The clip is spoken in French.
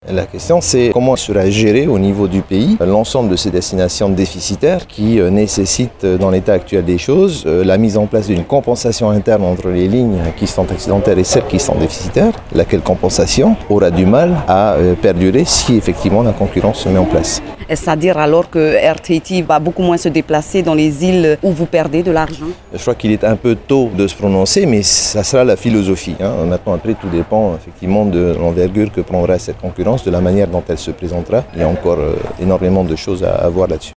La question, c'est comment sera géré au niveau du pays l'ensemble de ces destinations déficitaires qui nécessitent, dans l'état actuel des choses, la mise en place d'une compensation interne entre les lignes qui sont excédentaires et celles qui sont déficitaires, laquelle compensation aura du mal à perdurer si effectivement la concurrence se met en place. C'est-à-dire alors que RTT va beaucoup moins se déplacer dans les îles où vous perdez de l'argent? Je crois qu'il est un peu tôt de se prononcer, mais ça sera la philosophie. Maintenant, après, tout dépend effectivement de l'envergure que prendra cette concurrence, de la manière dont elle se présentera. Il y a encore énormément de choses à voir là-dessus.